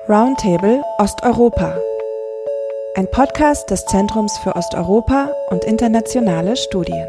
Roundtable Osteuropa. Ein Podcast des Zentrums für Osteuropa und internationale Studien.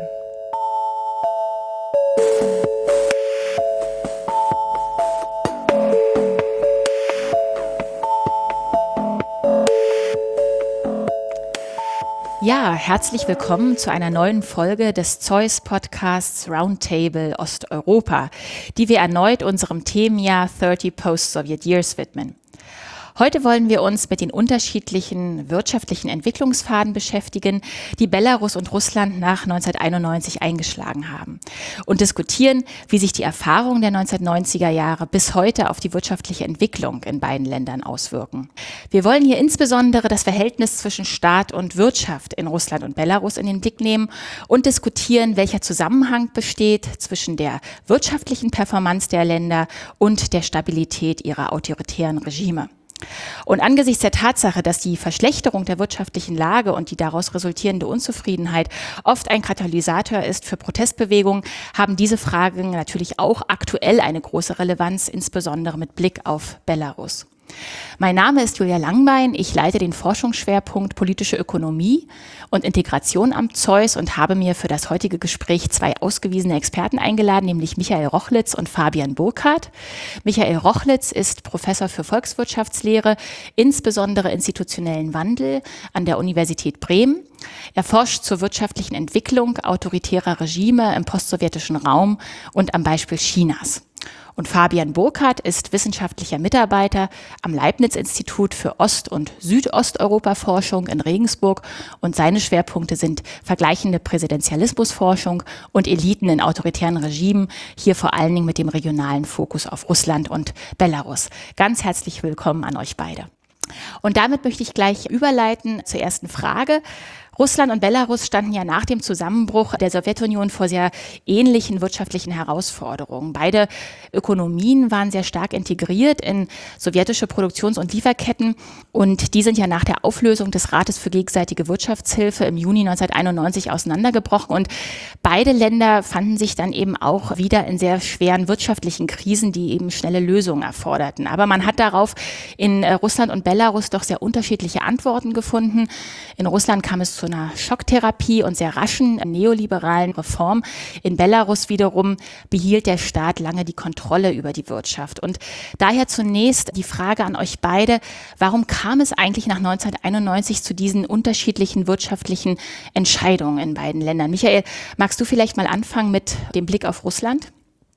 Ja, herzlich willkommen zu einer neuen Folge des Zeus-Podcasts Roundtable Osteuropa, die wir erneut unserem Themenjahr 30 Post-Soviet Years widmen. Heute wollen wir uns mit den unterschiedlichen wirtschaftlichen Entwicklungspfaden beschäftigen, die Belarus und Russland nach 1991 eingeschlagen haben und diskutieren, wie sich die Erfahrungen der 1990er Jahre bis heute auf die wirtschaftliche Entwicklung in beiden Ländern auswirken. Wir wollen hier insbesondere das Verhältnis zwischen Staat und Wirtschaft in Russland und Belarus in den Blick nehmen und diskutieren, welcher Zusammenhang besteht zwischen der wirtschaftlichen Performance der Länder und der Stabilität ihrer autoritären Regime. Und angesichts der Tatsache, dass die Verschlechterung der wirtschaftlichen Lage und die daraus resultierende Unzufriedenheit oft ein Katalysator ist für Protestbewegungen, haben diese Fragen natürlich auch aktuell eine große Relevanz, insbesondere mit Blick auf Belarus. Mein Name ist Julia Langbein, ich leite den Forschungsschwerpunkt Politische Ökonomie und Integration am Zeus und habe mir für das heutige Gespräch zwei ausgewiesene Experten eingeladen, nämlich Michael Rochlitz und Fabian Burkhardt. Michael Rochlitz ist Professor für Volkswirtschaftslehre, insbesondere institutionellen Wandel an der Universität Bremen. Er forscht zur wirtschaftlichen Entwicklung autoritärer Regime im postsowjetischen Raum und am Beispiel Chinas. Und Fabian Burkhardt ist wissenschaftlicher Mitarbeiter am Leibniz-Institut für Ost- und Südosteuropa-Forschung in Regensburg und seine Schwerpunkte sind vergleichende Präsidentialismusforschung und Eliten in autoritären Regimen, hier vor allen Dingen mit dem regionalen Fokus auf Russland und Belarus. Ganz herzlich willkommen an euch beide. Und damit möchte ich gleich überleiten zur ersten Frage. Russland und Belarus standen ja nach dem Zusammenbruch der Sowjetunion vor sehr ähnlichen wirtschaftlichen Herausforderungen. Beide Ökonomien waren sehr stark integriert in sowjetische Produktions- und Lieferketten und die sind ja nach der Auflösung des Rates für gegenseitige Wirtschaftshilfe im Juni 1991 auseinandergebrochen und beide Länder fanden sich dann eben auch wieder in sehr schweren wirtschaftlichen Krisen, die eben schnelle Lösungen erforderten. Aber man hat darauf in Russland und Belarus doch sehr unterschiedliche Antworten gefunden. In Russland kam es zu einer Schocktherapie und sehr raschen neoliberalen Reform. In Belarus wiederum behielt der Staat lange die Kontrolle über die Wirtschaft. Und daher zunächst die Frage an euch beide, warum kam es eigentlich nach 1991 zu diesen unterschiedlichen wirtschaftlichen Entscheidungen in beiden Ländern? Michael, magst du vielleicht mal anfangen mit dem Blick auf Russland?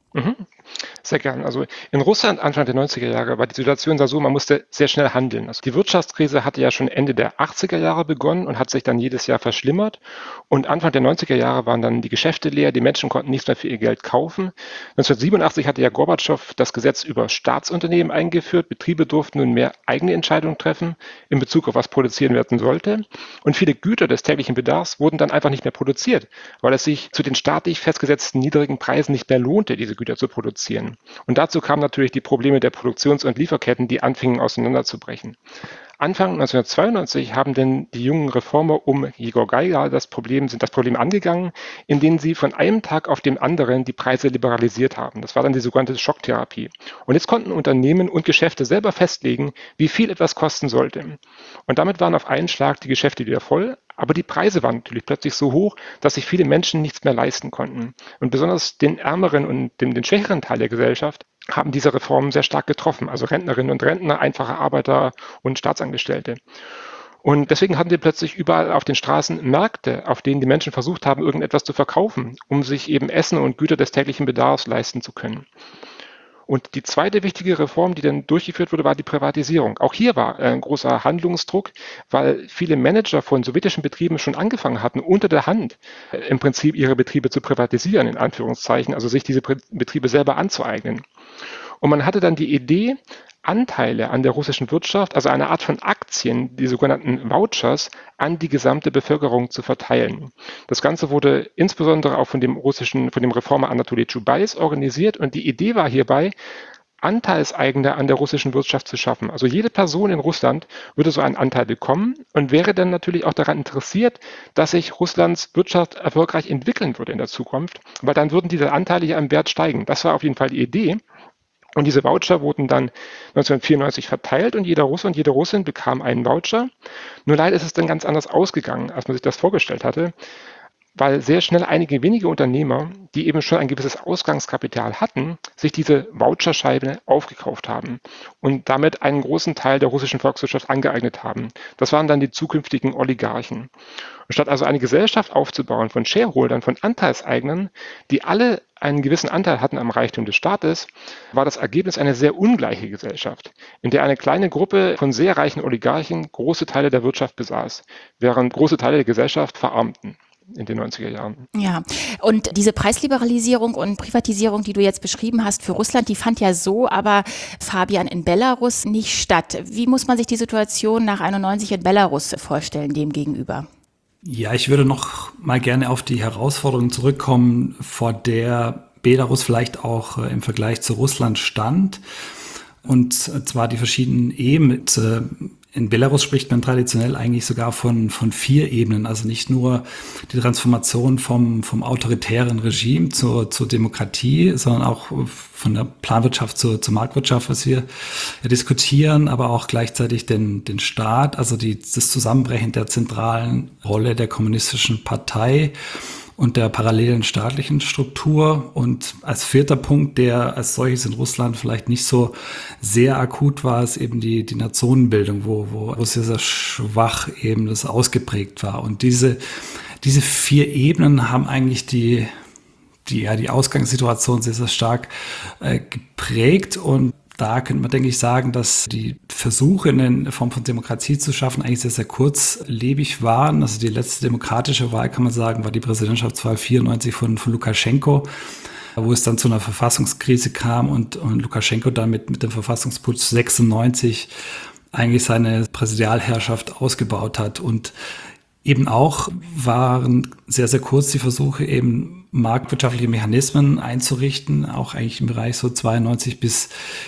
Sehr gern. Also in Russland Anfang der 90er Jahre war die Situation so, man musste sehr schnell handeln. Also die Wirtschaftskrise hatte ja schon Ende der 80er Jahre begonnen und hat sich dann jedes Jahr verschlimmert. Und Anfang der 90er Jahre waren dann die Geschäfte leer, die Menschen konnten nichts mehr für ihr Geld kaufen. 1987 hatte ja Gorbatschow das Gesetz über Staatsunternehmen eingeführt. Betriebe durften nun mehr eigene Entscheidungen treffen in Bezug auf was produziert werden sollte. Und viele Güter des täglichen Bedarfs wurden dann einfach nicht mehr produziert, weil es sich zu den staatlich festgesetzten niedrigen Preisen nicht mehr lohnte, diese Güter zu produzieren. Und dazu kamen natürlich die Probleme der Produktions- und Lieferketten, die anfingen auseinanderzubrechen. Anfang 1992 haben denn die jungen Reformer um Jegor Geiger sind das Problem angegangen, indem sie von einem Tag auf den anderen die Preise liberalisiert haben. Das war dann die sogenannte Schocktherapie. Und jetzt konnten Unternehmen und Geschäfte selber festlegen, wie viel etwas kosten sollte. Und damit waren auf einen Schlag die Geschäfte wieder voll, aber die Preise waren natürlich plötzlich so hoch, dass sich viele Menschen nichts mehr leisten konnten. Und besonders den ärmeren und den schwächeren Teil der Gesellschaft haben diese Reformen sehr stark getroffen, also Rentnerinnen und Rentner, einfache Arbeiter und Staatsangestellte. Und deswegen hatten wir plötzlich überall auf den Straßen Märkte, auf denen die Menschen versucht haben, irgendetwas zu verkaufen, um sich eben Essen und Güter des täglichen Bedarfs leisten zu können. Und die zweite wichtige Reform, die dann durchgeführt wurde, war die Privatisierung. Auch hier war ein großer Handlungsdruck, weil viele Manager von sowjetischen Betrieben schon angefangen hatten, unter der Hand im Prinzip ihre Betriebe zu privatisieren, in Anführungszeichen, also sich diese Betriebe selber anzueignen. Und man hatte dann die Idee, Anteile an der russischen Wirtschaft, also eine Art von Aktien, die sogenannten Vouchers, an die gesamte Bevölkerung zu verteilen. Das Ganze wurde insbesondere auch von dem Reformer Anatoli Chubais organisiert und die Idee war hierbei, Anteilseigner an der russischen Wirtschaft zu schaffen. Also jede Person in Russland würde so einen Anteil bekommen und wäre dann natürlich auch daran interessiert, dass sich Russlands Wirtschaft erfolgreich entwickeln würde in der Zukunft, weil dann würden diese Anteile ja im Wert steigen. Das war auf jeden Fall die Idee. Und diese Voucher wurden dann 1994 verteilt und jeder Russe und jede Russin bekam einen Voucher. Nur leider ist es dann ganz anders ausgegangen, als man sich das vorgestellt hatte, weil sehr schnell einige wenige Unternehmer, die eben schon ein gewisses Ausgangskapital hatten, sich diese Voucherscheibe aufgekauft haben und damit einen großen Teil der russischen Volkswirtschaft angeeignet haben. Das waren dann die zukünftigen Oligarchen. Und statt also eine Gesellschaft aufzubauen von Shareholdern, von Anteilseignern, die alle einen gewissen Anteil hatten am Reichtum des Staates, war das Ergebnis eine sehr ungleiche Gesellschaft, in der eine kleine Gruppe von sehr reichen Oligarchen große Teile der Wirtschaft besaß, während große Teile der Gesellschaft verarmten in den 90er Jahren. Ja, und diese Preisliberalisierung und Privatisierung, die du jetzt beschrieben hast für Russland, die fand ja so, aber Fabian, in Belarus nicht statt. Wie muss man sich die Situation nach 91 in Belarus vorstellen, dem gegenüber? Ja, ich würde noch mal gerne auf die Herausforderung zurückkommen, vor der Belarus vielleicht auch im Vergleich zu Russland stand. Und zwar die verschiedenen Ebenen. In Belarus spricht man traditionell eigentlich sogar von 4 Ebenen. Also nicht nur die Transformation vom autoritären Regime zur Demokratie, sondern auch von der Planwirtschaft zur Marktwirtschaft, was wir diskutieren, aber auch gleichzeitig den Staat, also das Zusammenbrechen der zentralen Rolle der kommunistischen Partei und der parallelen staatlichen Struktur. Und als 4. Punkt, der als solches in Russland vielleicht nicht so sehr akut war, ist eben die Nationenbildung, wo sehr, sehr schwach eben das ausgeprägt war. Und diese 4 Ebenen haben eigentlich die Ausgangssituation sehr, sehr stark geprägt. Und da könnte man, denke ich, sagen, dass die Versuche, eine Form von Demokratie zu schaffen, eigentlich sehr, sehr kurzlebig waren. Also die letzte demokratische Wahl, kann man sagen, war die Präsidentschaftswahl 94 von Lukaschenko, wo es dann zu einer Verfassungskrise kam und Lukaschenko dann mit dem Verfassungsputsch 96 eigentlich seine Präsidialherrschaft ausgebaut hat. Und eben auch waren sehr, sehr kurz die Versuche, eben marktwirtschaftliche Mechanismen einzurichten, auch eigentlich im Bereich so 92 bis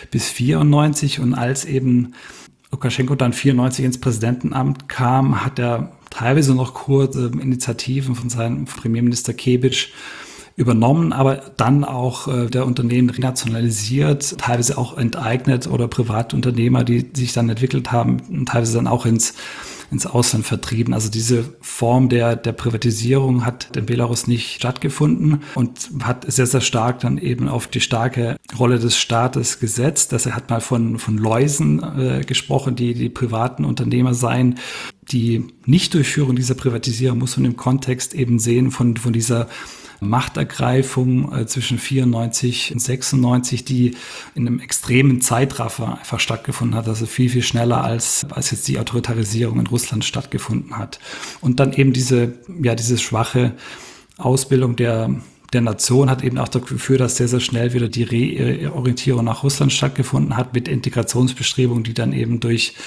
94. Und als eben Lukaschenko dann 94 ins Präsidentenamt kam, hat er teilweise noch kurz Initiativen von seinem Premierminister Kebisch übernommen, aber dann auch der Unternehmen renationalisiert, teilweise auch enteignet oder Privatunternehmer, die sich dann entwickelt haben, und teilweise dann auch ins Ausland vertrieben. Also diese Form der Privatisierung hat in Belarus nicht stattgefunden und hat sehr, sehr stark dann eben auf die starke Rolle des Staates gesetzt. Also er hat mal von Läusen gesprochen, die privaten Unternehmer seien. Die Nichtdurchführung dieser Privatisierung muss man im Kontext eben sehen von dieser Machtergreifung zwischen 94 und 96, die in einem extremen Zeitraffer einfach stattgefunden hat, also viel, viel schneller als jetzt die Autoritarisierung in Russland stattgefunden hat. Und dann eben diese schwache Ausbildung der Nation hat eben auch dafür geführt, dass sehr, sehr schnell wieder die Reorientierung nach Russland stattgefunden hat mit Integrationsbestrebungen, die dann eben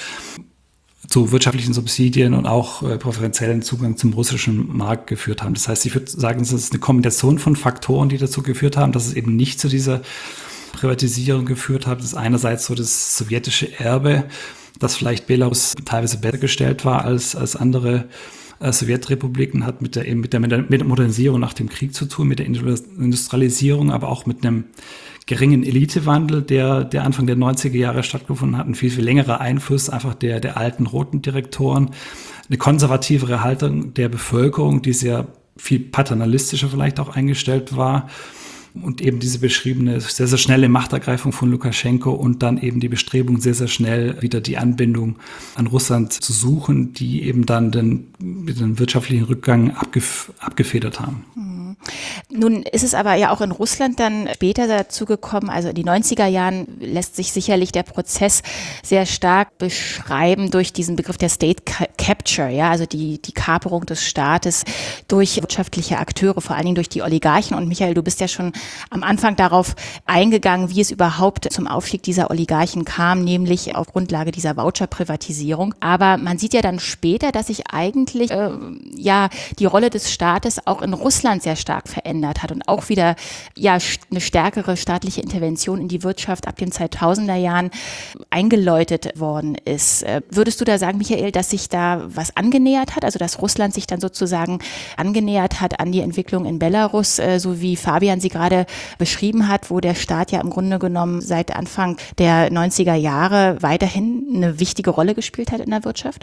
zu wirtschaftlichen Subsidien und auch präferenziellen Zugang zum russischen Markt geführt haben. Das heißt, ich würde sagen, es ist eine Kombination von Faktoren, die dazu geführt haben, dass es eben nicht zu dieser Privatisierung geführt hat. Das ist einerseits so das sowjetische Erbe, dass vielleicht Belarus teilweise besser gestellt war als andere Sowjetrepubliken, hat mit der Modernisierung nach dem Krieg zu tun, mit der Industrialisierung, aber auch mit einem geringen Elitewandel, der Anfang der 90er Jahre stattgefunden hat, ein viel, viel längerer Einfluss einfach der alten roten Direktoren, eine konservativere Haltung der Bevölkerung, die sehr viel paternalistischer vielleicht auch eingestellt war, und eben diese beschriebene sehr, sehr schnelle Machtergreifung von Lukaschenko und dann eben die Bestrebung, sehr, sehr schnell wieder die Anbindung an Russland zu suchen, die eben dann den wirtschaftlichen Rückgang abgefedert haben. Nun ist es aber ja auch in Russland dann später dazu gekommen, also in die 90er Jahren lässt sich sicherlich der Prozess sehr stark beschreiben durch diesen Begriff der State Capture, ja, also die Kaperung des Staates durch wirtschaftliche Akteure, vor allen Dingen durch die Oligarchen. Und Michael, du bist ja schon am Anfang darauf eingegangen, wie es überhaupt zum Aufstieg dieser Oligarchen kam, nämlich auf Grundlage dieser Voucher-Privatisierung. Aber man sieht ja dann später, dass sich eigentlich die Rolle des Staates auch in Russland sehr stark stark verändert hat und auch wieder ja eine stärkere staatliche Intervention in die Wirtschaft ab den 2000er Jahren eingeläutet worden ist. Würdest du da sagen, Michael, dass sich da was angenähert hat, also dass Russland sich dann sozusagen angenähert hat an die Entwicklung in Belarus, so wie Fabian sie gerade beschrieben hat, wo der Staat ja im Grunde genommen seit Anfang der 90er Jahre weiterhin eine wichtige Rolle gespielt hat in der Wirtschaft?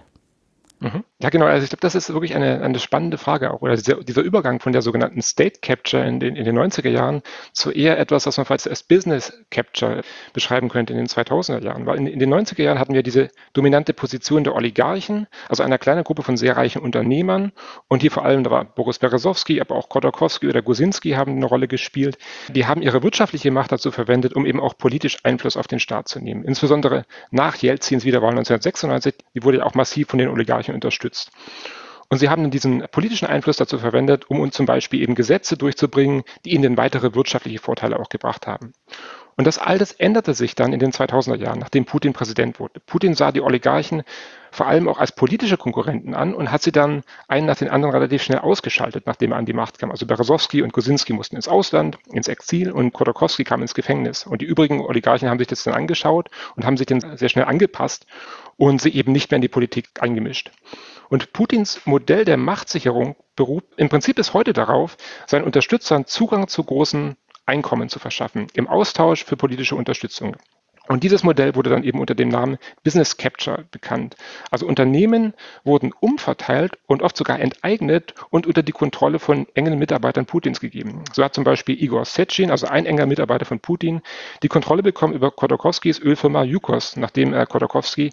Ja, genau. Also ich glaube, das ist wirklich eine spannende Frage auch. Oder dieser Übergang von der sogenannten State Capture in den 90er Jahren zu eher etwas, was man vielleicht als Business Capture beschreiben könnte in den 2000er Jahren. Weil in den 90er Jahren hatten wir diese dominante Position der Oligarchen, also einer kleinen Gruppe von sehr reichen Unternehmern. Und hier vor allem, da war Boris Berezowski, aber auch Khodorkovsky oder Guzinski haben eine Rolle gespielt. Die haben ihre wirtschaftliche Macht dazu verwendet, um eben auch politisch Einfluss auf den Staat zu nehmen. Insbesondere nach Jelzins Wiederwahl 1996, die wurde ja auch massiv von den Oligarchen unterstützt. Und sie haben diesen politischen Einfluss dazu verwendet, um uns zum Beispiel eben Gesetze durchzubringen, die ihnen weitere wirtschaftliche Vorteile auch gebracht haben. Und das alles änderte sich dann in den 2000er Jahren, nachdem Putin Präsident wurde. Putin sah die Oligarchen vor allem auch als politische Konkurrenten an und hat sie dann einen nach den anderen relativ schnell ausgeschaltet, nachdem er an die Macht kam. Also Berezowski und Guzinski mussten ins Ausland, ins Exil und Khodorkovsky kam ins Gefängnis. Und die übrigen Oligarchen haben sich das dann angeschaut und haben sich dann sehr schnell angepasst und sie eben nicht mehr in die Politik eingemischt. Und Putins Modell der Machtsicherung beruht im Prinzip bis heute darauf, seinen Unterstützern Zugang zu großen Einkommen zu verschaffen, im Austausch für politische Unterstützung. Und dieses Modell wurde dann eben unter dem Namen Business Capture bekannt. Also Unternehmen wurden umverteilt und oft sogar enteignet und unter die Kontrolle von engen Mitarbeitern Putins gegeben. So hat zum Beispiel Igor Sechin, also ein enger Mitarbeiter von Putin, die Kontrolle bekommen über Khodorkovskys Ölfirma Yukos, nachdem Khodorkovsky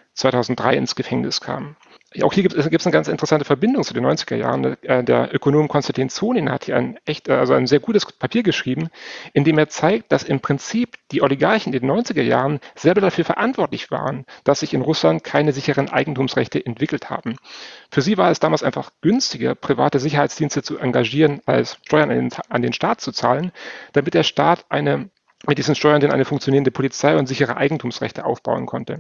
2003 ins Gefängnis kam. Auch hier gibt es eine ganz interessante Verbindung zu den 90er Jahren. Der Ökonom Konstantin Zonin hat hier ein sehr gutes Papier geschrieben, in dem er zeigt, dass im Prinzip die Oligarchen in den 90er Jahren selber dafür verantwortlich waren, dass sich in Russland keine sicheren Eigentumsrechte entwickelt haben. Für sie war es damals einfach günstiger, private Sicherheitsdienste zu engagieren, als Steuern an den Staat zu zahlen, damit der Staat mit diesen Steuern dann eine funktionierende Polizei und sichere Eigentumsrechte aufbauen konnte.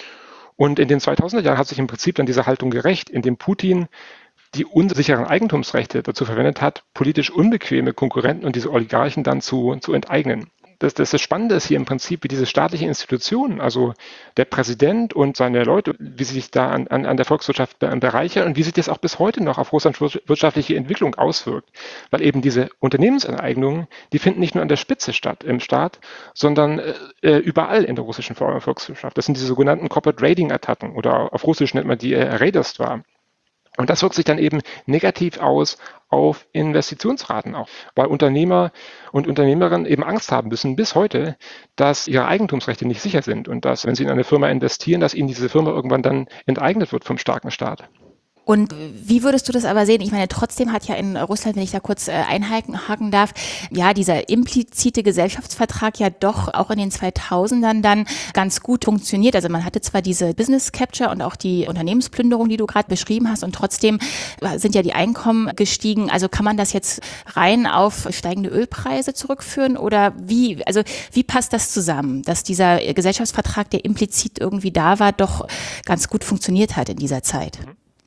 Und in den 2000er Jahren hat sich im Prinzip dann diese Haltung gerecht, indem Putin die unsicheren Eigentumsrechte dazu verwendet hat, politisch unbequeme Konkurrenten und diese Oligarchen dann zu enteignen. Das Spannende ist hier im Prinzip, wie diese staatlichen Institutionen, also der Präsident und seine Leute, wie sie sich da an der Volkswirtschaft bereichern und wie sich das auch bis heute noch auf Russlands wirtschaftliche Entwicklung auswirkt. Weil eben diese Unternehmensenteignungen, die finden nicht nur an der Spitze statt im Staat, sondern überall in der russischen Volkswirtschaft. Das sind diese sogenannten Corporate Raiding-Attacken oder auf Russisch nennt man die Raiderstva. Und das wirkt sich dann eben negativ aus auf Investitionsraten auch, weil Unternehmer und Unternehmerinnen eben Angst haben müssen bis heute, dass ihre Eigentumsrechte nicht sicher sind und dass, wenn sie in eine Firma investieren, dass ihnen diese Firma irgendwann dann enteignet wird vom starken Staat. Und wie würdest du das aber sehen? Ich meine, trotzdem hat ja in Russland, wenn ich da kurz einhaken darf, ja, dieser implizite Gesellschaftsvertrag ja doch auch in den 2000ern dann ganz gut funktioniert. Also man hatte zwar diese Business Capture und auch die Unternehmensplünderung, die du gerade beschrieben hast, und trotzdem sind ja die Einkommen gestiegen. Also kann man das jetzt rein auf steigende Ölpreise zurückführen oder wie passt das zusammen, dass dieser Gesellschaftsvertrag, der implizit irgendwie da war, doch ganz gut funktioniert hat in dieser Zeit?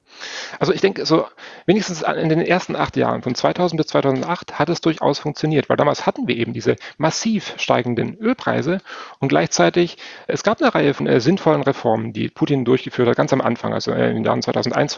Also ich denke, so wenigstens in den ersten 8 Jahren, von 2000 bis 2008, hat es durchaus funktioniert, weil damals hatten wir eben diese massiv steigenden Ölpreise und gleichzeitig, es gab eine Reihe von sinnvollen Reformen, die Putin durchgeführt hat, ganz am Anfang, also in den Jahren 2001,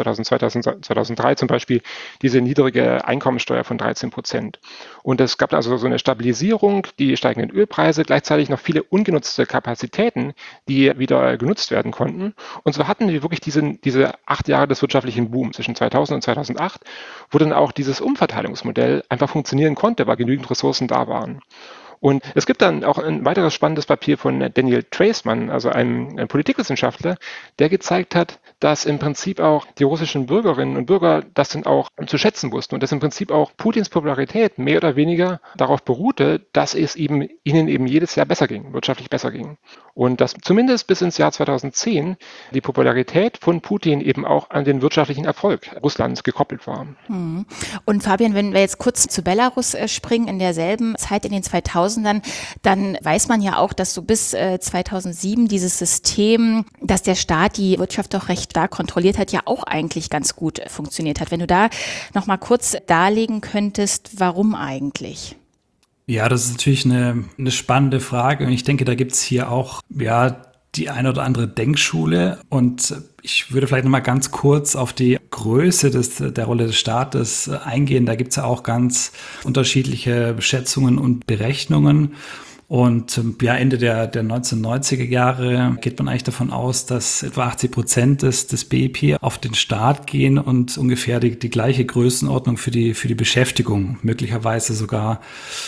2003 zum Beispiel, diese niedrige Einkommensteuer von 13%. Und es gab also so eine Stabilisierung, die steigenden Ölpreise, gleichzeitig noch viele ungenutzte Kapazitäten, die wieder genutzt werden konnten. Und so hatten wir wirklich diese 8 Jahre des wirtschaftlichen Boom zwischen 2000 und 2008, wo dann auch dieses Umverteilungsmodell einfach funktionieren konnte, weil genügend Ressourcen da waren. Und es gibt dann auch ein weiteres spannendes Papier von Daniel Treisman, also einem Politikwissenschaftler, der gezeigt hat, dass im Prinzip auch die russischen Bürgerinnen und Bürger das dann auch zu schätzen wussten und dass im Prinzip auch Putins Popularität mehr oder weniger darauf beruhte, dass es ihnen eben jedes Jahr besser ging, wirtschaftlich besser ging. Und dass zumindest bis ins Jahr 2010 die Popularität von Putin eben auch an den wirtschaftlichen Erfolg Russlands gekoppelt war. Und Fabian, wenn wir jetzt kurz zu Belarus springen, in derselben Zeit in den 2000 2000ern, dann weiß man ja auch, dass so bis 2007 dieses System, dass der Staat die Wirtschaft doch recht stark kontrolliert hat, ja auch eigentlich ganz gut funktioniert hat. Wenn du da noch mal kurz darlegen könntest, warum eigentlich? Ja, das ist natürlich eine spannende Frage. Und ich denke, da gibt es hier auch die eine oder andere Denkschule. Und ich würde vielleicht noch mal ganz kurz auf die Größe der Rolle des Staates eingehen. Da gibt es ja auch ganz unterschiedliche Schätzungen und Berechnungen. Und Ende der 1990er Jahre geht man eigentlich davon aus, dass etwa 80% des BIP auf den Staat gehen und ungefähr die gleiche Größenordnung für die Beschäftigung, möglicherweise sogar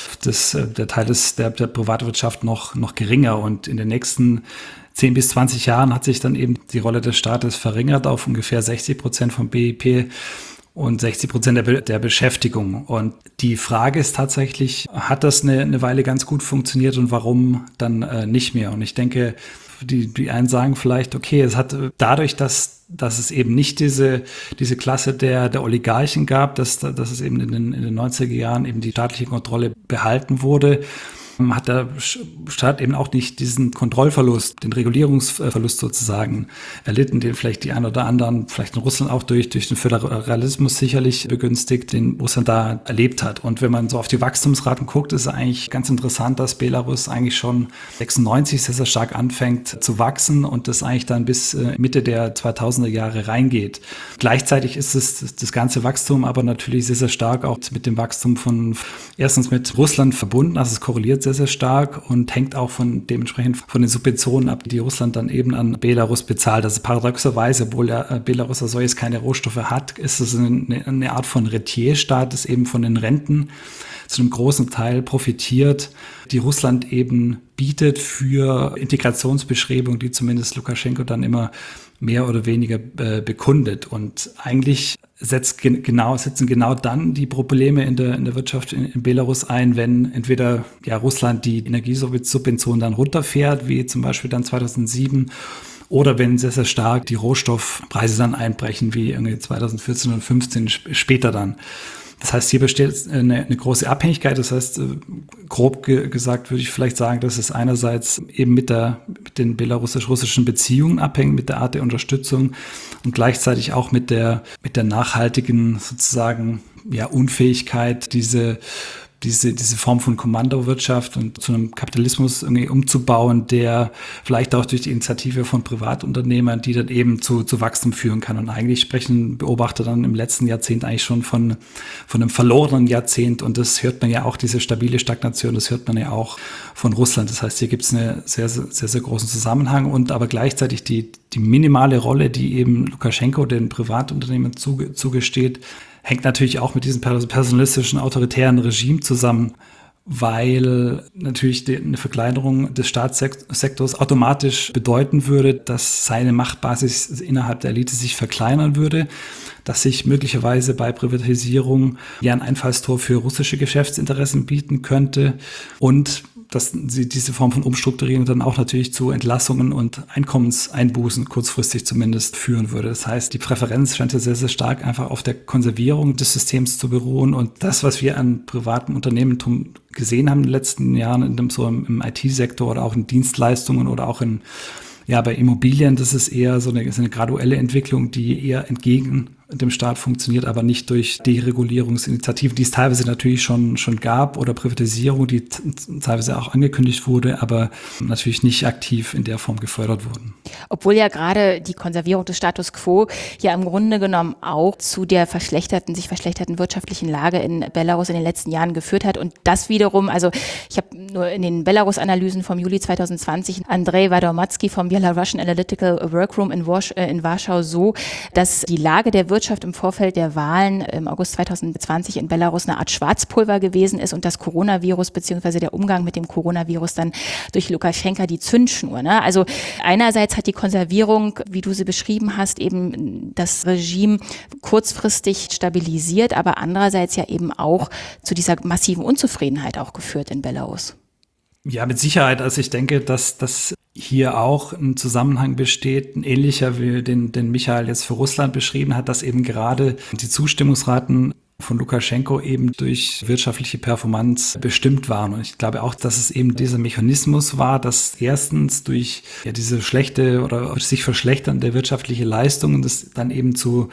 der Teil der Privatwirtschaft noch geringer. Und in den nächsten 10 bis 20 Jahren hat sich dann eben die Rolle des Staates verringert auf ungefähr 60% vom BIP. Und 60% der Beschäftigung. Und die Frage ist tatsächlich, hat das eine Weile ganz gut funktioniert und warum dann nicht mehr? Und ich denke, die einen sagen vielleicht, okay, es hat dadurch, dass es eben nicht diese Klasse der Oligarchen gab, dass es eben in den 90er Jahren eben die staatliche Kontrolle behalten wurde, hat der Staat eben auch nicht diesen Kontrollverlust, den Regulierungsverlust sozusagen erlitten, den vielleicht die einen oder anderen, vielleicht in Russland auch durch den Föderalismus sicherlich begünstigt, den Russland da erlebt hat. Und wenn man so auf die Wachstumsraten guckt, ist es eigentlich ganz interessant, dass Belarus eigentlich schon 96 sehr, sehr stark anfängt zu wachsen und das eigentlich dann bis Mitte der 2000er Jahre reingeht. Gleichzeitig ist das ganze Wachstum aber natürlich sehr, sehr stark auch mit dem Wachstum erstens mit Russland verbunden, also es korreliert sehr, sehr stark und hängt auch dementsprechend von den Subventionen ab, die Russland dann eben an Belarus bezahlt. Also paradoxerweise, obwohl Belarus als solches keine Rohstoffe hat, ist es eine Art von Rentierstaat, das eben von den Renten zu einem großen Teil profitiert, die Russland eben bietet für Integrationsbestrebungen, die zumindest Lukaschenko dann immer mehr oder weniger bekundet. Und eigentlich setzen genau dann die Probleme in der Wirtschaft in Belarus ein, wenn entweder Russland die Energiesubventionen dann runterfährt, wie zum Beispiel dann 2007, oder wenn sehr, sehr stark die Rohstoffpreise dann einbrechen, wie irgendwie 2014 und 2015 später dann. Das heißt, hier besteht eine große Abhängigkeit. Das heißt, grob gesagt würde ich vielleicht sagen, dass es einerseits eben mit den belarussisch-russischen Beziehungen abhängt, mit der Art der Unterstützung und gleichzeitig auch mit der nachhaltigen sozusagen Unfähigkeit, diese Form von Kommandowirtschaft und zu einem Kapitalismus irgendwie umzubauen, der vielleicht auch durch die Initiative von Privatunternehmern, die dann eben zu Wachstum führen kann. Und eigentlich sprechen Beobachter dann im letzten Jahrzehnt eigentlich schon von einem verlorenen Jahrzehnt. Und das hört man ja auch, diese stabile Stagnation, das hört man ja auch von Russland. Das heißt, hier gibt es einen sehr, sehr, sehr großen Zusammenhang und aber gleichzeitig die minimale Rolle, die eben Lukaschenko den Privatunternehmen zugesteht, hängt natürlich auch mit diesem personalistischen, autoritären Regime zusammen, weil natürlich eine Verkleinerung des Staatssektors automatisch bedeuten würde, dass seine Machtbasis innerhalb der Elite sich verkleinern würde, dass sich möglicherweise bei Privatisierung ein Einfallstor für russische Geschäftsinteressen bieten könnte und dass diese Form von Umstrukturierung dann auch natürlich zu Entlassungen und Einkommenseinbußen kurzfristig zumindest führen würde. Das heißt, die Präferenz scheint ja sehr, sehr stark einfach auf der Konservierung des Systems zu beruhen. Und das, was wir an privatem Unternehmertum gesehen haben in den letzten Jahren, im IT-Sektor oder auch in Dienstleistungen oder auch bei Immobilien, das ist eher so eine graduelle Entwicklung, die eher entgegen dem Staat funktioniert, aber nicht durch Deregulierungsinitiativen, die es teilweise natürlich schon gab oder Privatisierung, die teilweise auch angekündigt wurde, aber natürlich nicht aktiv in der Form gefördert wurden. Obwohl ja gerade die Konservierung des Status quo ja im Grunde genommen auch zu der sich verschlechterten wirtschaftlichen Lage in Belarus in den letzten Jahren geführt hat und das wiederum, also ich habe nur in den Belarus-Analysen vom Juli 2020 Andrei Wadomatsky vom Belarusian Analytical Workroom in Warschau so, dass die Lage der Wirtschaft im Vorfeld der Wahlen im August 2020 in Belarus eine Art Schwarzpulver gewesen ist und das Coronavirus bzw. der Umgang mit dem Coronavirus dann durch Lukaschenka die Zündschnur. Ne? Also einerseits hat die Konservierung, wie du sie beschrieben hast, eben das Regime kurzfristig stabilisiert, aber andererseits ja eben auch zu dieser massiven Unzufriedenheit auch geführt in Belarus. Ja, mit Sicherheit. Also ich denke, dass das hier auch ein Zusammenhang besteht, ein ähnlicher wie den Michael jetzt für Russland beschrieben hat, dass eben gerade die Zustimmungsraten von Lukaschenko eben durch wirtschaftliche Performance bestimmt waren. Und ich glaube auch, dass es eben dieser Mechanismus war, dass erstens durch diese schlechte oder sich verschlechternde wirtschaftliche Leistungen das dann eben zu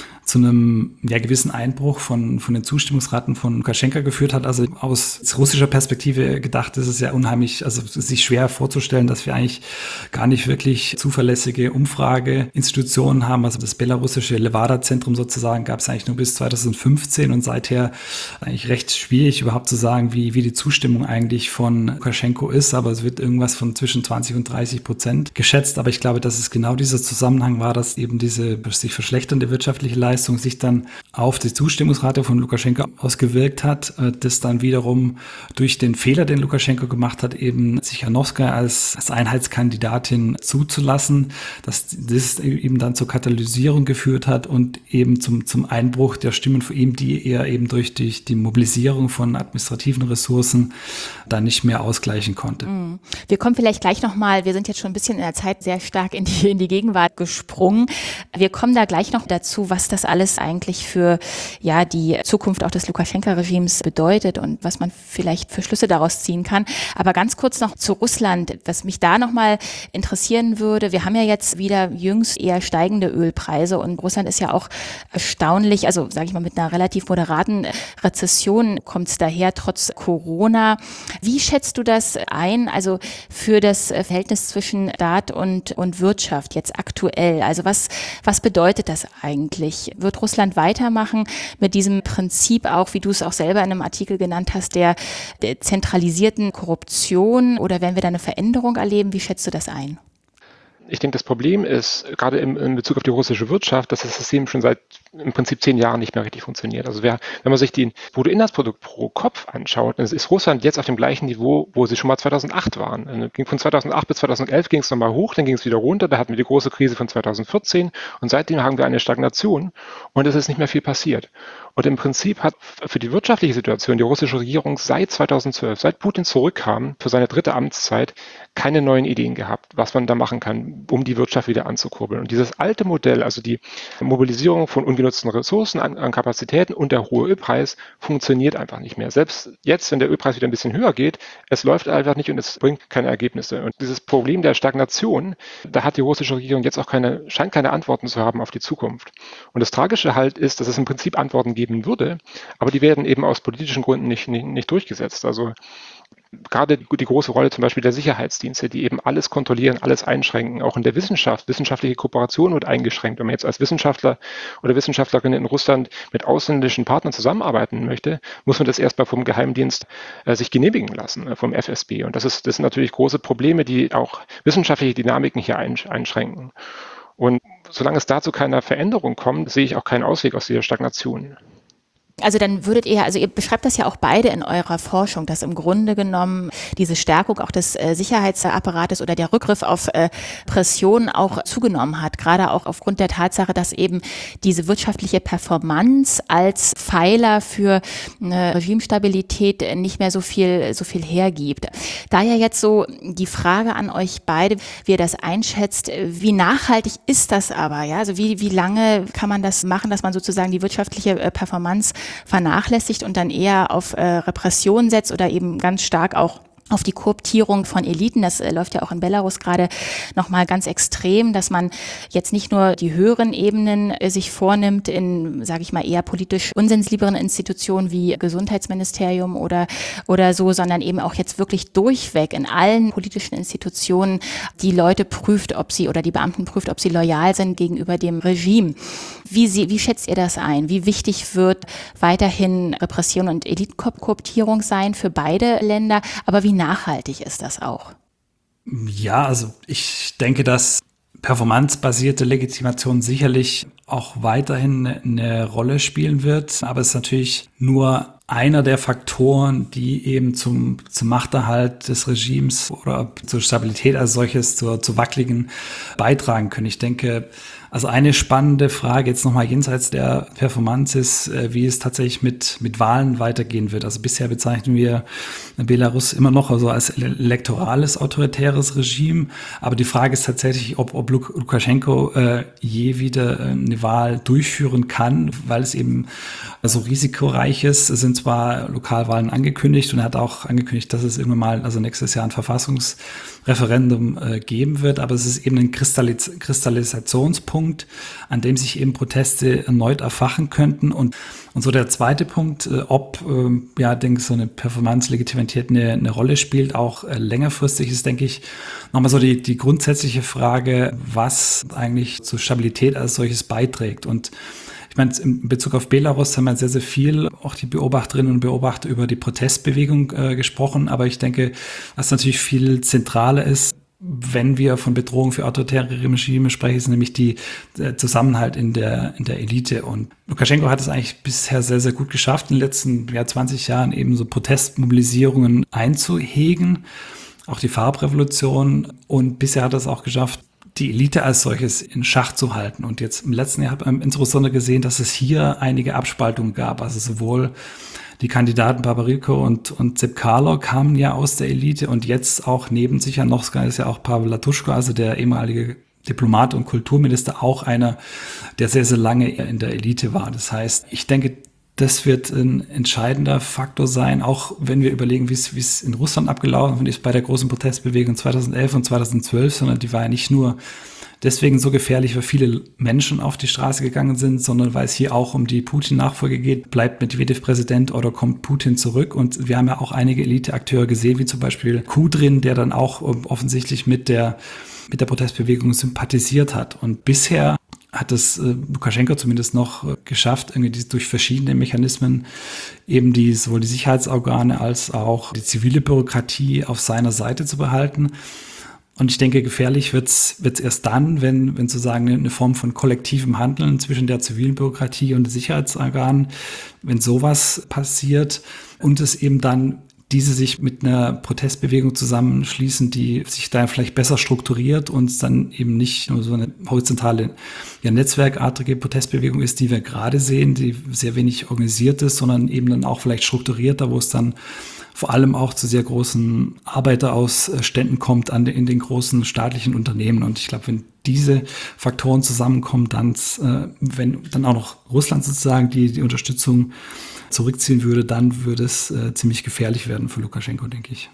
einem gewissen Einbruch von den Zustimmungsraten von Lukaschenka geführt hat. Also aus russischer Perspektive gedacht ist es ja unheimlich, also sich schwer vorzustellen, dass wir eigentlich gar nicht wirklich zuverlässige Umfrageinstitutionen haben. Also das belarussische Levada-Zentrum sozusagen gab es eigentlich nur bis 2015 und seither eigentlich recht schwierig überhaupt zu sagen, wie die Zustimmung eigentlich von Lukaschenko ist. Aber es wird irgendwas von zwischen 20% und 30% geschätzt. Aber ich glaube, dass es genau dieser Zusammenhang war, dass eben diese sich verschlechternde wirtschaftliche Leistung sich dann auf die Zustimmungsrate von Lukaschenko ausgewirkt hat, das dann wiederum durch den Fehler, den Lukaschenko gemacht hat, eben Tsikhanouskaya als Einheitskandidatin zuzulassen, dass das eben dann zur Katalysierung geführt hat und eben zum Einbruch der Stimmen von ihm, die er eben durch die Mobilisierung von administrativen Ressourcen dann nicht mehr ausgleichen konnte. Wir kommen vielleicht gleich nochmal, wir sind jetzt schon ein bisschen in der Zeit sehr stark in die Gegenwart gesprungen. Wir kommen da gleich noch dazu, was das alles eigentlich für die Zukunft auch des Lukaschenka-Regimes bedeutet und was man vielleicht für Schlüsse daraus ziehen kann. Aber ganz kurz noch zu Russland, was mich da nochmal interessieren würde. Wir haben ja jetzt wieder jüngst eher steigende Ölpreise und Russland ist ja auch erstaunlich, also sage ich mal mit einer relativ moderaten Rezession kommt es daher trotz Corona. Wie schätzt du das ein, also für das Verhältnis zwischen Staat und Wirtschaft jetzt aktuell? Also was bedeutet das eigentlich? Wird Russland weitermachen mit diesem Prinzip auch, wie du es auch selber in einem Artikel genannt hast, der zentralisierten Korruption oder werden wir da eine Veränderung erleben? Wie schätzt du das ein? Ich denke, das Problem ist, gerade in Bezug auf die russische Wirtschaft, dass das System schon seit im Prinzip 10 Jahren nicht mehr richtig funktioniert. Also wenn man sich den Bruttoinlandsprodukt pro Kopf anschaut, dann ist Russland jetzt auf dem gleichen Niveau, wo sie schon mal 2008 waren. Also ging von 2008 bis 2011 ging es nochmal hoch, dann ging es wieder runter, da hatten wir die große Krise von 2014 und seitdem haben wir eine Stagnation und es ist nicht mehr viel passiert. Und im Prinzip hat für die wirtschaftliche Situation die russische Regierung seit 2012, seit Putin zurückkam für seine 3. Amtszeit, keine neuen Ideen gehabt, was man da machen kann, um die Wirtschaft wieder anzukurbeln. Und dieses alte Modell, also die Mobilisierung von ungenutzten Ressourcen an Kapazitäten und der hohe Ölpreis, funktioniert einfach nicht mehr. Selbst jetzt, wenn der Ölpreis wieder ein bisschen höher geht, es läuft einfach nicht und es bringt keine Ergebnisse. Und dieses Problem der Stagnation, da hat die russische Regierung jetzt auch scheint keine Antworten zu haben auf die Zukunft. Und das Tragische halt ist, dass es im Prinzip Antworten geben würde, aber die werden eben aus politischen Gründen nicht durchgesetzt. Also gerade die große Rolle zum Beispiel der Sicherheitsdienste, die eben alles kontrollieren, alles einschränken, auch in der Wissenschaft. Wissenschaftliche Kooperation wird eingeschränkt. Wenn man jetzt als Wissenschaftler oder Wissenschaftlerin in Russland mit ausländischen Partnern zusammenarbeiten möchte, muss man das erstmal vom Geheimdienst sich genehmigen lassen, vom FSB. Und das sind natürlich große Probleme, die auch wissenschaftliche Dynamiken hier einschränken. Und solange es dazu keiner Veränderung kommt, sehe ich auch keinen Ausweg aus dieser Stagnation. Also dann ihr beschreibt das ja auch beide in eurer Forschung, dass im Grunde genommen diese Stärkung auch des Sicherheitsapparates oder der Rückgriff auf Repression auch zugenommen hat, gerade auch aufgrund der Tatsache, dass eben diese wirtschaftliche Performance als Pfeiler für eine Regimestabilität nicht mehr so viel hergibt. Daher jetzt so die Frage an euch beide, wie ihr das einschätzt, wie nachhaltig ist das aber? Ja? Also wie lange kann man das machen, dass man sozusagen die wirtschaftliche Performance vernachlässigt und dann eher auf Repression setzt oder eben ganz stark auch auf die Kooptierung von Eliten. Das läuft ja auch in Belarus gerade nochmal ganz extrem, dass man jetzt nicht nur die höheren Ebenen sich vornimmt in, sage ich mal, eher politisch unsensibleren Institutionen wie Gesundheitsministerium oder so, sondern eben auch jetzt wirklich durchweg in allen politischen Institutionen die Leute prüft, die Beamten prüft, ob sie loyal sind gegenüber dem Regime. Wie schätzt ihr das ein? Wie wichtig wird weiterhin Repression und Elitenkooptierung sein für beide Länder? Aber wie nachhaltig ist das auch? Ja, also ich denke, dass performancebasierte Legitimation sicherlich auch weiterhin eine Rolle spielen wird. Aber es ist natürlich nur einer der Faktoren, die eben zum Machterhalt des Regimes oder zur Stabilität als solches, zur wackeligen beitragen können. Ich denke, Also eine spannende Frage jetzt nochmal jenseits der Performance ist, wie es tatsächlich mit Wahlen weitergehen wird. Also bisher bezeichnen wir Belarus immer noch also als elektorales, autoritäres Regime. Aber die Frage ist tatsächlich, ob Lukaschenko je wieder eine Wahl durchführen kann, weil es eben so risikoreich ist. Es sind zwar Lokalwahlen angekündigt und er hat auch angekündigt, dass es irgendwann mal, also nächstes Jahr ein Verfassungsreferendum geben wird, aber es ist eben ein Kristallisationspunkt, an dem sich eben Proteste erneut erfachen könnten. Und so der zweite Punkt, ob denke ich, so eine Performance-Legitimität eine Rolle spielt, auch längerfristig ist, denke ich, nochmal so die grundsätzliche Frage, was eigentlich zur Stabilität als solches beiträgt. Und ich meine, in Bezug auf Belarus haben wir sehr, sehr viel, auch die Beobachterinnen und Beobachter, über die Protestbewegung gesprochen. Aber ich denke, was natürlich viel zentraler ist, wenn wir von Bedrohung für autoritäre Regime sprechen, ist nämlich der Zusammenhalt in der Elite. Und Lukaschenko hat es eigentlich bisher sehr, sehr gut geschafft, in den letzten 20 Jahren eben so Protestmobilisierungen einzuhegen, auch die Farbrevolution. Und bisher hat er es auch geschafft, die Elite als solches in Schach zu halten. Und jetzt im letzten Jahr hat man insbesondere gesehen, dass es hier einige Abspaltungen gab. Also sowohl die Kandidaten Babariko und Sepp Karlo kamen ja aus der Elite und jetzt auch neben Tsichanovska ist ja auch Pavel Latuschko, also der ehemalige Diplomat und Kulturminister, auch einer, der sehr, sehr lange in der Elite war. Das heißt, ich denke, das wird ein entscheidender Faktor sein, auch wenn wir überlegen, wie es in Russland abgelaufen ist bei der großen Protestbewegung 2011 und 2012, sondern die war ja nicht nur deswegen so gefährlich, weil viele Menschen auf die Straße gegangen sind, sondern weil es hier auch um die Putin-Nachfolge geht. Bleibt Medvedev Präsident oder kommt Putin zurück? Und wir haben ja auch einige Elite-Akteure gesehen, wie zum Beispiel Kudrin, der dann auch offensichtlich mit der Protestbewegung sympathisiert hat. Und bisher hat es Lukaschenko zumindest noch geschafft, irgendwie durch verschiedene Mechanismen eben sowohl die Sicherheitsorgane als auch die zivile Bürokratie auf seiner Seite zu behalten. Und ich denke, gefährlich wird's erst dann, wenn sozusagen eine Form von kollektivem Handeln zwischen der zivilen Bürokratie und den Sicherheitsorganen, wenn sowas passiert und es eben dann diese sich mit einer Protestbewegung zusammenschließen, die sich da vielleicht besser strukturiert und dann eben nicht nur so eine horizontale, netzwerkartige Protestbewegung ist, die wir gerade sehen, die sehr wenig organisiert ist, sondern eben dann auch vielleicht strukturierter, wo es dann vor allem auch zu sehr großen Arbeiterausständen kommt in den großen staatlichen Unternehmen. Und ich glaube, wenn diese Faktoren zusammenkommen, dann, wenn dann auch noch Russland sozusagen die Unterstützung zurückziehen würde, dann würde es ziemlich gefährlich werden für Lukaschenko, denke ich.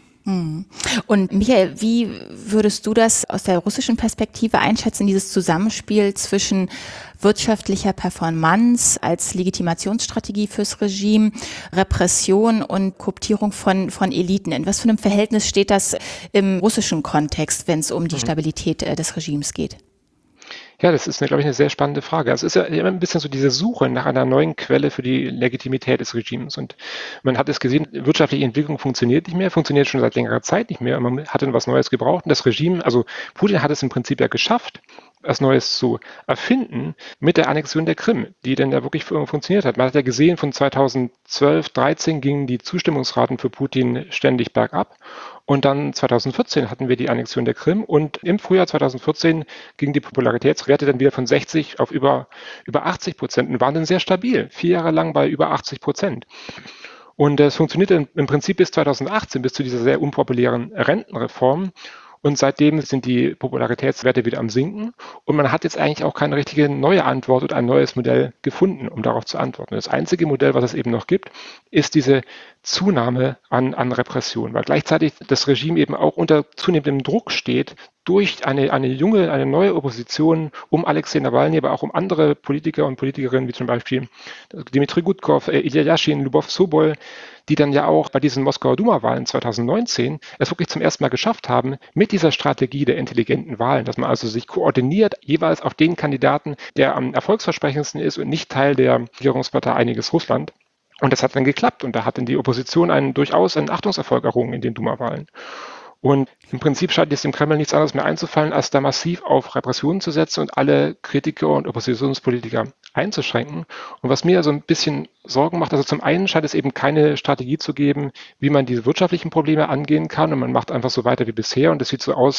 Und Michael, wie würdest du das aus der russischen Perspektive einschätzen, dieses Zusammenspiel zwischen wirtschaftlicher Performance als Legitimationsstrategie fürs Regime, Repression und Kooptierung von Eliten? In was für einem Verhältnis steht das im russischen Kontext, wenn es um die Stabilität des Regimes geht? Ja, das ist, glaube ich, eine sehr spannende Frage. Also es ist ja immer ein bisschen so diese Suche nach einer neuen Quelle für die Legitimität des Regimes. Und man hat es gesehen, wirtschaftliche Entwicklung funktioniert nicht mehr, funktioniert schon seit längerer Zeit nicht mehr. Und man hat dann was Neues gebraucht. Und das Regime, also Putin hat es im Prinzip ja geschafft, was Neues zu erfinden mit der Annexion der Krim, die dann ja wirklich funktioniert hat. Man hat ja gesehen, von 2012, 13 gingen die Zustimmungsraten für Putin ständig bergab. Und dann 2014 hatten wir die Annexion der Krim und im Frühjahr 2014 gingen die Popularitätswerte dann wieder von 60 auf über 80% und waren dann sehr stabil, 4 Jahre lang bei über 80%. Und das funktionierte im Prinzip bis 2018, bis zu dieser sehr unpopulären Rentenreform. Und seitdem sind die Popularitätswerte wieder am Sinken. Und man hat jetzt eigentlich auch keine richtige neue Antwort oder ein neues Modell gefunden, um darauf zu antworten. Das einzige Modell, was es eben noch gibt, ist diese Zunahme an Repression, weil gleichzeitig das Regime eben auch unter zunehmendem Druck steht, durch eine neue Opposition um Alexei Nawalny, aber auch um andere Politiker und Politikerinnen, wie zum Beispiel Dmitry Gudkov, Ilya Yashin, Lyubov Sobol, die dann ja auch bei diesen Moskauer Duma-Wahlen 2019 es wirklich zum ersten Mal geschafft haben, mit dieser Strategie der intelligenten Wahlen, dass man also sich koordiniert, jeweils auf den Kandidaten, der am erfolgsversprechendsten ist und nicht Teil der Regierungspartei Einiges Russland. Und das hat dann geklappt und da hat dann die Opposition durchaus einen Achtungserfolg errungen in den Duma-Wahlen. Und im Prinzip scheint es dem Kreml nichts anderes mehr einzufallen, als da massiv auf Repressionen zu setzen und alle Kritiker und Oppositionspolitiker einzuschränken. Und was mir also ein bisschen Sorgen macht, also zum einen scheint es eben keine Strategie zu geben, wie man diese wirtschaftlichen Probleme angehen kann und man macht einfach so weiter wie bisher und es sieht so aus,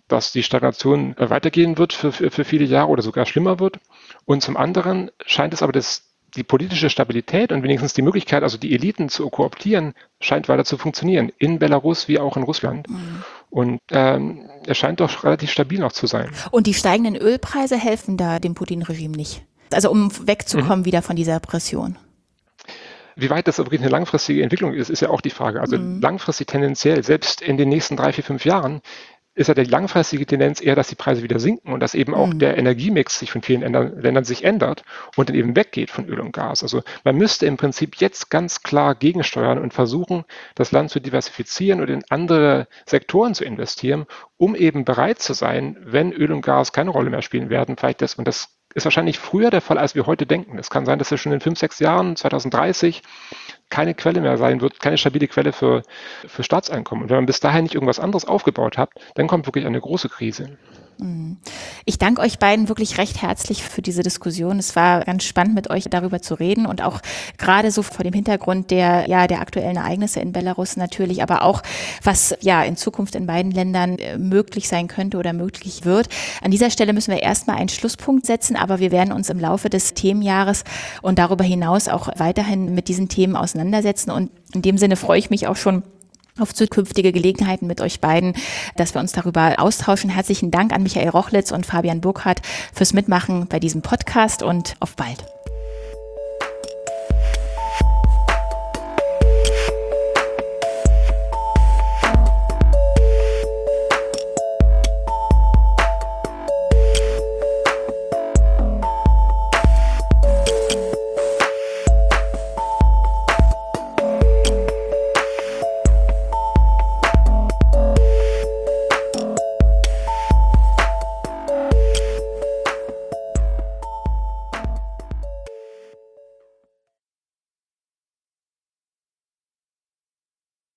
dass die Stagnation weitergehen wird für viele Jahre oder sogar schlimmer wird. Und zum anderen scheint es aber, die politische Stabilität und wenigstens die Möglichkeit, also die Eliten zu kooptieren, scheint weiter zu funktionieren, in Belarus wie auch in Russland. Und er scheint doch relativ stabil noch zu sein. Und die steigenden Ölpreise helfen da dem Putin-Regime nicht? Also um wegzukommen wieder von dieser Pression? Wie weit das wirklich eine langfristige Entwicklung ist, ist ja auch die Frage. Also langfristig tendenziell, selbst in den nächsten 3, 4, 5 Jahren, ist ja die langfristige Tendenz eher, dass die Preise wieder sinken und dass eben auch der Energiemix sich von vielen Ländern sich ändert und dann eben weggeht von Öl und Gas. Also man müsste im Prinzip jetzt ganz klar gegensteuern und versuchen, das Land zu diversifizieren und in andere Sektoren zu investieren, um eben bereit zu sein, wenn Öl und Gas keine Rolle mehr spielen werden. Und das ist wahrscheinlich früher der Fall, als wir heute denken. Es kann sein, dass es schon in 5, 6 Jahren, 2030, keine Quelle mehr sein wird, keine stabile Quelle für Staatseinkommen. Und wenn man bis dahin nicht irgendwas anderes aufgebaut hat, dann kommt wirklich eine große Krise. Ich danke euch beiden wirklich recht herzlich für diese Diskussion. Es war ganz spannend, mit euch darüber zu reden und auch gerade so vor dem Hintergrund der aktuellen Ereignisse in Belarus natürlich, aber auch, was in Zukunft in beiden Ländern möglich sein könnte oder möglich wird. An dieser Stelle müssen wir erstmal einen Schlusspunkt setzen, aber wir werden uns im Laufe des Themenjahres und darüber hinaus auch weiterhin mit diesen Themen auseinandersetzen. Und in dem Sinne freue ich mich auch schon auf zukünftige Gelegenheiten mit euch beiden, dass wir uns darüber austauschen. Herzlichen Dank an Michael Rochlitz und Fabian Burkhardt fürs Mitmachen bei diesem Podcast und auf bald.